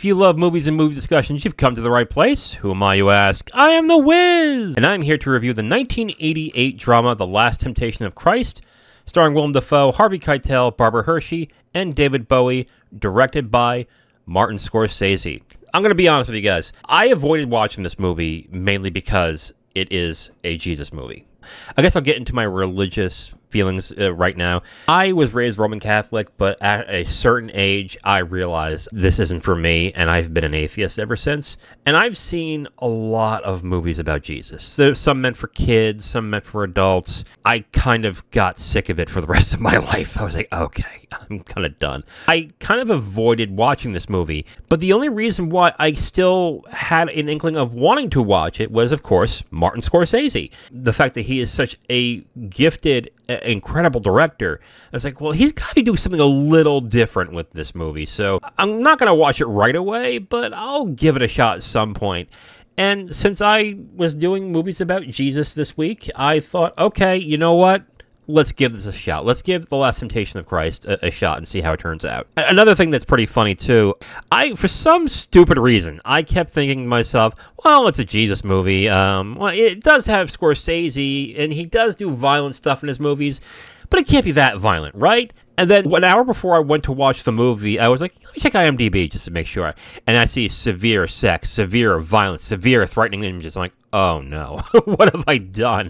you love movies and movie discussions, you've come to the right place. Who am I, you ask? I am The Wiz! And I'm here to review the 1988 drama The Last Temptation of Christ, starring Willem Dafoe, Harvey Keitel, Barbara Hershey, and David Bowie, directed by Martin Scorsese. I'm going to be honest with you guys. I avoided watching this movie mainly because it is a Jesus movie. I guess I'll get into my religious feelings right now. I was raised Roman Catholic, but at a certain age, I realized this isn't for me, and I've been an atheist ever since. And I've seen a lot of movies about Jesus. There's some meant for kids, some meant for adults. I kind of got sick of it for the rest of my life. I was like, okay, I'm kind of done. I kind of avoided watching this movie, but the only reason why I still had an inkling of wanting to watch it was, of course, Martin Scorsese. The fact that he is such a gifted, incredible director. I was like, well, he's got to do something a little different with this movie. So I'm not going to watch it right away, but I'll give it a shot at some point. And since I was doing movies about Jesus this week, I thought, okay, you know what? Let's give this a shot. Let's give The Last Temptation of Christ a shot and see how it turns out. Another thing that's pretty funny, too, for some stupid reason, I kept thinking to myself, well, it's a Jesus movie. Well, it does have Scorsese, and he does do violent stuff in his movies, but it can't be that violent, right? And then 1 hour before I went to watch the movie, I was like, let me check IMDb just to make sure. And I see severe sex, severe violence, severe threatening images. I'm like, oh, no. What have I done?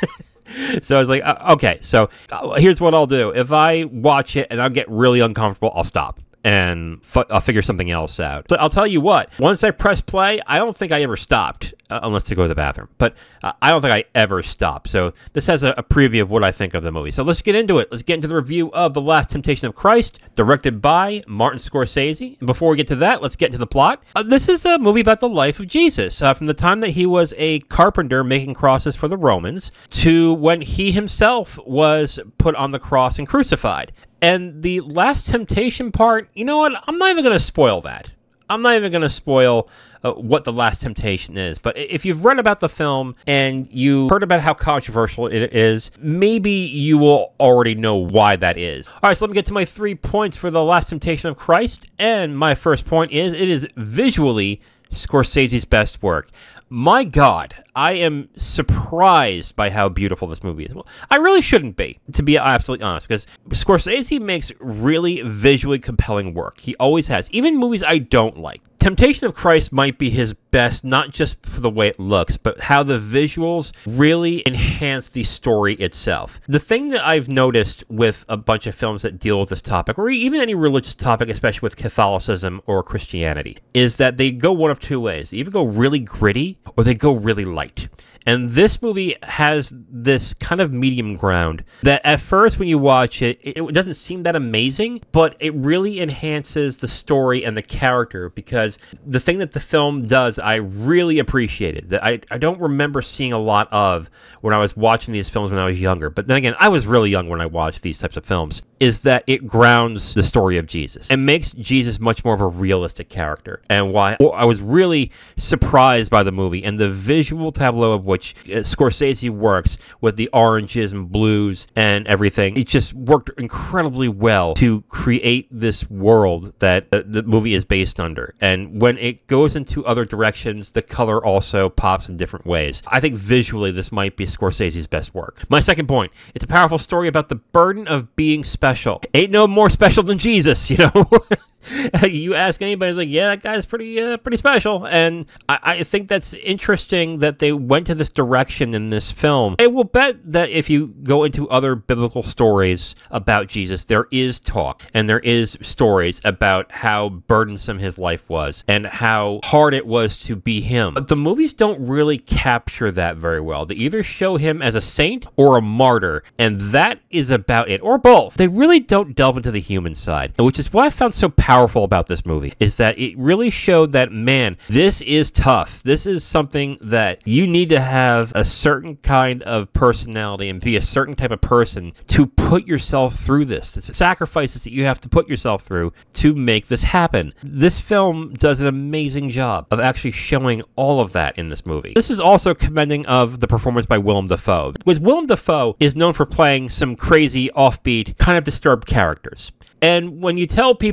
So I was like, okay, so here's what I'll do. If I watch it and I'll get really uncomfortable, I'll stop and I'll figure something else out. So I'll tell you what, once I press play, I don't think I ever stopped, unless to go to the bathroom. But I don't think I ever stopped. So this has a preview of what I think of the movie. So let's get into it. Let's get into the review of The Last Temptation of Christ, directed by Martin Scorsese. And before we get to that, let's get into the plot. This is a movie about the life of Jesus, from the time that he was a carpenter making crosses for the Romans to when he himself was put on the cross and crucified. And the last temptation part, you know what? I'm not even going to spoil that. I'm not even going to spoil what The Last Temptation is. But if you've read about the film and you heard about how controversial it is, maybe you will already know why that is. All right, so let me get to my 3 points for The Last Temptation of Christ. And my first point is it is visually Scorsese's best work. My God, I am surprised by how beautiful this movie is. Well, I really shouldn't be, to be absolutely honest, because Scorsese makes really visually compelling work. He always has, even movies I don't like. Temptation of Christ might be his best, not just for the way it looks, but how the visuals really enhance the story itself. The thing that I've noticed with a bunch of films that deal with this topic, or even any religious topic, especially with Catholicism or Christianity, is that they go one of two ways. They either go really gritty or they go really light. And this movie has this kind of medium ground that at first when you watch it, it doesn't seem that amazing, but it really enhances the story and the character, because the thing that the film does, I really appreciated, that I don't remember seeing a lot of when I was watching these films when I was younger. But then again, I was really young when I watched these types of films, is that it grounds the story of Jesus and makes Jesus much more of a realistic character. And why I was really surprised by the movie and the visual tableau of which Scorsese works with the oranges and blues and everything. It just worked incredibly well to create this world that the movie is based under. And when it goes into other directions, the color also pops in different ways. I think visually this might be Scorsese's best work. My second point, it's a powerful story about the burden of being special. Ain't no more special than Jesus, you know? You ask anybody, it's like, yeah, that guy's pretty special. And I think that's interesting that they went to this direction in this film. I will bet that if you go into other biblical stories about Jesus, there is talk and there is stories about how burdensome his life was and how hard it was to be him. But the movies don't really capture that very well. They either show him as a saint or a martyr, and that is about it, or both. They really don't delve into the human side, which is what I found so powerful about this movie, is that it really showed that, man, this is tough. This is something that you need to have a certain kind of personality and be a certain type of person to put yourself through this. The sacrifices that you have to put yourself through to make this happen. This film does an amazing job of actually showing all of that in this movie. This is also commending of the performance by Willem Dafoe, which Willem Dafoe is known for playing some crazy, offbeat, kind of disturbed characters. And when you tell people, you know, he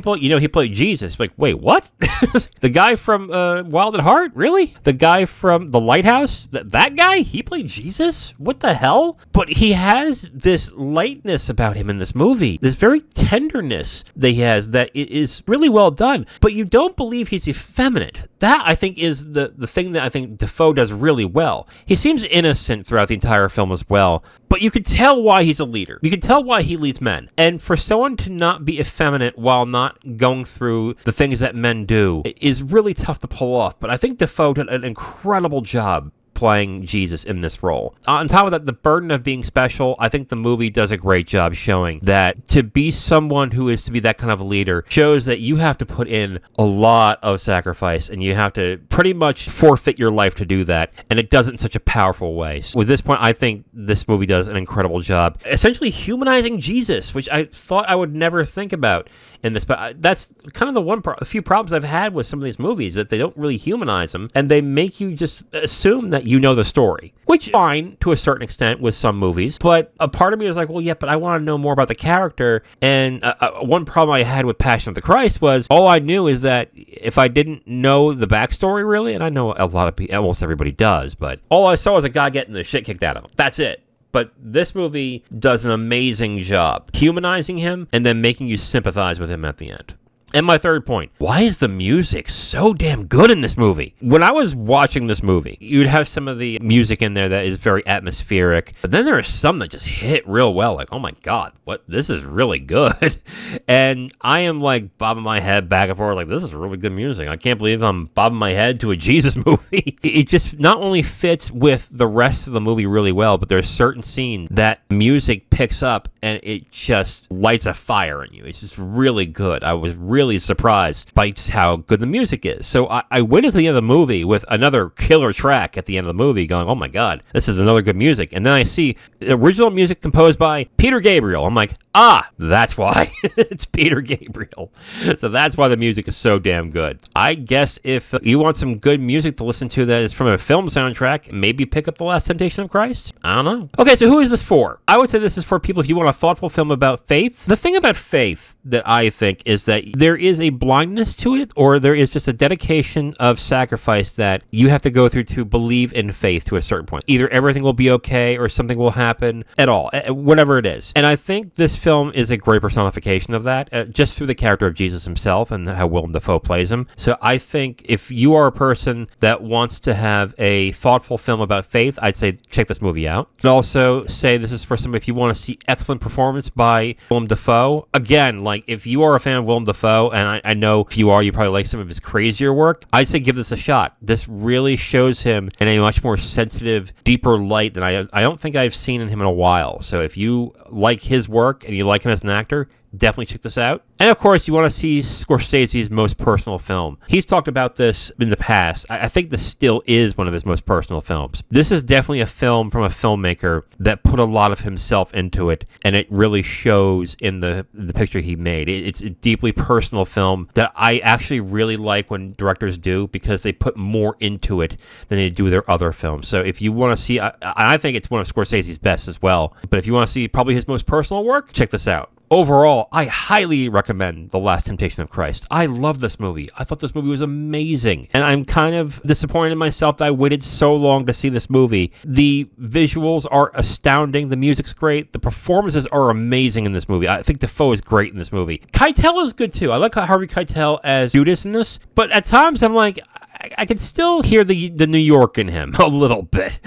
he played Jesus. Like, wait, what? The guy from Wild at Heart? Really? The guy from The Lighthouse? That guy? He played Jesus? What the hell? But he has this lightness about him in this movie, this very tenderness that he has that is really well done. But you don't believe he's effeminate. That, I think, is the thing that I think Dafoe does really well. He seems innocent throughout the entire film as well, but you can tell why he's a leader. You can tell why he leads men. And for someone to not be effeminate while not going through the things that men do is really tough to pull off. But I think Dafoe did an incredible job playing Jesus in this role. On top of that, the burden of being special, I think the movie does a great job showing that to be someone who is to be that kind of a leader shows that you have to put in a lot of sacrifice and you have to pretty much forfeit your life to do that, and it does it in such a powerful way. So with this point, I think this movie does an incredible job essentially humanizing Jesus, which I thought I would never think about in this, but that's kind of a few problems I've had with some of these movies, that they don't really humanize them and they make you just assume that you know the story, which is fine to a certain extent with some movies, but a part of me was like, well, yeah, but I want to know more about the character. And one problem I had with Passion of the Christ was all I knew is that if I didn't know the backstory really, and I know a lot of people, almost everybody does, but all I saw was a guy getting the shit kicked out of him. That's it. But this movie does an amazing job humanizing him and then making you sympathize with him at the end. And my third point, why is the music so damn good in this movie? When I was watching this movie, you'd have some of the music in there that is very atmospheric, but then there are some that just hit real well, like, oh my God, this is really good. And I am like bobbing my head back and forth, like, this is really good music. I can't believe I'm bobbing my head to a Jesus movie. It just not only fits with the rest of the movie really well, but there's certain scenes that music picks up and it just lights a fire in you. It's just really good. I was really surprised by just how good the music is. So I went into the end of the movie with another killer track at the end of the movie going, oh my God, this is another good music. And then I see the original music composed by Peter Gabriel. I'm like, that's why. It's Peter Gabriel. So that's why the music is so damn good. I guess if you want some good music to listen to that is from a film soundtrack, maybe pick up The Last Temptation of Christ. I don't know. Okay, so who is this for? I would say this is for people if you want a thoughtful film about faith. The thing about faith that I think is that there is a blindness to it, or there is just a dedication of sacrifice that you have to go through to believe in faith to a certain point. Either everything will be okay or something will happen at all, whatever it is. And I think this film is a great personification of that, just through the character of Jesus himself and how Willem Dafoe plays him. So I think if you are a person that wants to have a thoughtful film about faith, I'd say check this movie out. I'd also say this is for some, if you want to see excellent performance by Willem Dafoe. Again, like if you are a fan of Willem Dafoe, and I know if you are, you probably like some of his crazier work, I'd say give this a shot. This really shows him in a much more sensitive, deeper light than I don't think I've seen in him in a while. So if you like his work and you like him as an actor, definitely check this out. And of course, you want to see Scorsese's most personal film. He's talked about this in the past. I think this still is one of his most personal films. This is definitely a film from a filmmaker that put a lot of himself into it, and it really shows in the picture he made. It's a deeply personal film that I actually really like when directors do, because they put more into it than they do their other films. So if you want to see, I think it's one of Scorsese's best as well, but if you want to see probably his most personal work, check this out. Overall, I highly recommend The Last Temptation of Christ. I love this movie. I thought this movie was amazing. And I'm kind of disappointed in myself that I waited so long to see this movie. The visuals are astounding. The music's great. The performances are amazing in this movie. I think Dafoe is great in this movie. Keitel is good too. I like Harvey Keitel as Judas in this. But at times I'm like, I can still hear the New York in him a little bit,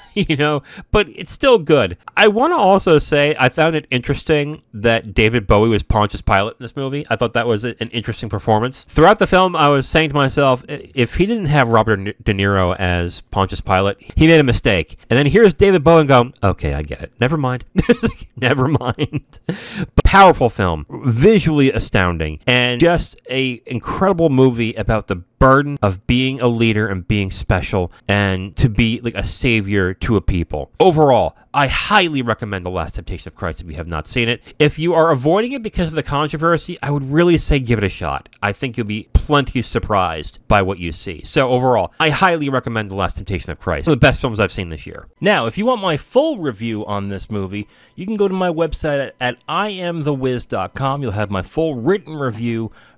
but it's still good. I want to also say I found it interesting that David Bowie was Pontius Pilate in this movie. I thought that was an interesting performance. Throughout the film, I was saying to myself, if he didn't have Robert De Niro as Pontius Pilate, he made a mistake. And then here's David Bowie going, okay, I get it. Never mind. Never mind. But powerful film, visually astounding, and just a incredible movie about the burden of being a leader and being special and to be like a savior to a people. Overall, I highly recommend The Last Temptation of Christ if you have not seen it. If you are avoiding it because of the controversy, I would really say give it a shot. I think you'll be plenty surprised by what you see. So overall, I highly recommend The Last Temptation of Christ. One of the best films I've seen this year. Now, if you want my full review on this movie, you can go to my website at IamTheWiz.com. You'll have my full written review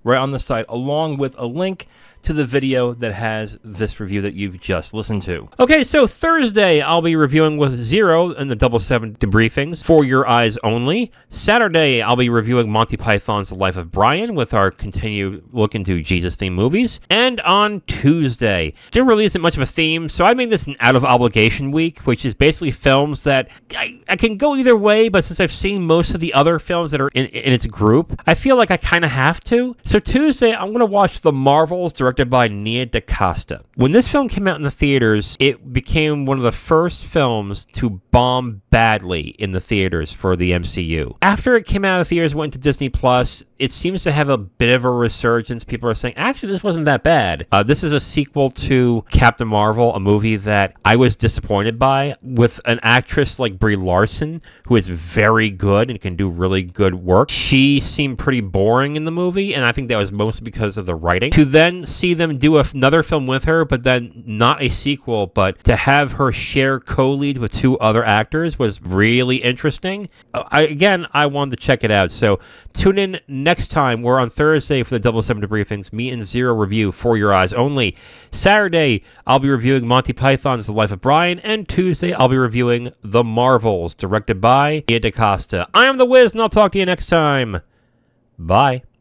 right on the site, along with a link to the video that has this review that you've just listened to. Okay, so Thursday, I'll be reviewing with Zero in the 7 debriefings for your eyes only. Saturday, I'll be reviewing Monty Python's The Life of Brian with our continued look into Jesus-themed movies. And on Tuesday, there really isn't much of a theme, so I made this an out-of-obligation week, which is basically films that I can go either way, but since I've seen most of the other films that are in its group, I feel like I kind of have to. So Tuesday, I'm going to watch The Marvels, directed by Nia DaCosta. When this film came out in the theaters, it became one of the first films to bomb badly in the theaters for the MCU. After it came out of the theaters, went to Disney Plus, it seems to have a bit of a resurgence. People are saying, actually, this wasn't that bad. This is a sequel to Captain Marvel, a movie that I was disappointed by, with an actress like Brie Larson, who is very good and can do really good work. She seemed pretty boring in the movie, and I think that was mostly because of the writing. To then see them do another film with her, but then not a sequel, but to have her share co-lead with 2 other actors was really interesting. I wanted to check it out, so tune in next time. We're on Thursday for the 7 debriefings, me and Zero review for your eyes only. Saturday, I'll be reviewing Monty Python's The Life of Brian, and Tuesday, I'll be reviewing The Marvels, directed by Nia DaCosta. I am The Wiz, and I'll talk to you next time. Bye.